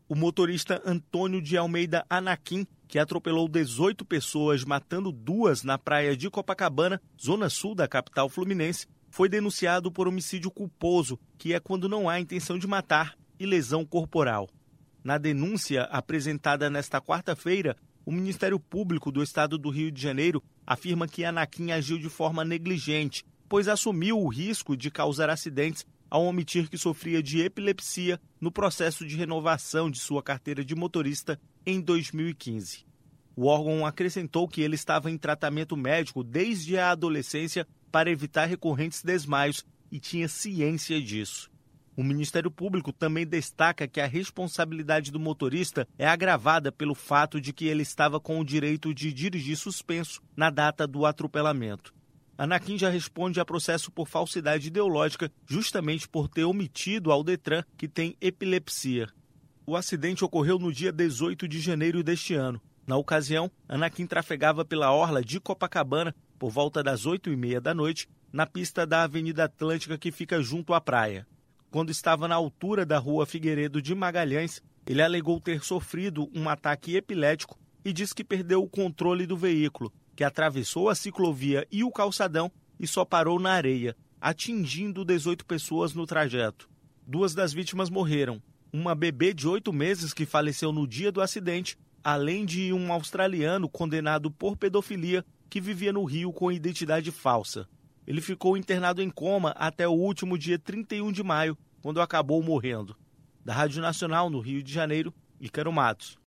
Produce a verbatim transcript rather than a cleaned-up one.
O motorista Antônio de Almeida Anaquim, que atropelou dezoito pessoas, matando duas na praia de Copacabana, zona sul da capital fluminense, foi denunciado por homicídio culposo, que é quando não há intenção de matar, e lesão corporal. Na denúncia apresentada nesta quarta-feira, o Ministério Público do Estado do Rio de Janeiro afirma que Anaquim agiu de forma negligente, pois assumiu o risco de causar acidentes ao omitir que sofria de epilepsia no processo de renovação de sua carteira de motorista em dois mil e quinze. O órgão acrescentou que ele estava em tratamento médico desde a adolescência para evitar recorrentes desmaios e tinha ciência disso. O Ministério Público também destaca que a responsabilidade do motorista é agravada pelo fato de que ele estava com o direito de dirigir suspenso na data do atropelamento. Anaquim já responde a processo por falsidade ideológica, justamente por ter omitido ao Detran que tem epilepsia. O acidente ocorreu no dia dezoito de janeiro deste ano. Na ocasião, Anaquim trafegava pela orla de Copacabana por volta das oito e meia da noite, na pista da Avenida Atlântica que fica junto à praia. Quando estava na altura da rua Figueiredo de Magalhães, ele alegou ter sofrido um ataque epilético e disse que perdeu o controle do veículo, que atravessou a ciclovia e o calçadão e só parou na areia, atingindo dezoito pessoas no trajeto. Duas das vítimas morreram, uma bebê de oito meses que faleceu no dia do acidente, além de um australiano condenado por pedofilia que vivia no Rio com identidade falsa. Ele ficou internado em coma até o último dia trinta e um de maio, quando acabou morrendo. Da Rádio Nacional, no Rio de Janeiro, Ícaro Matos.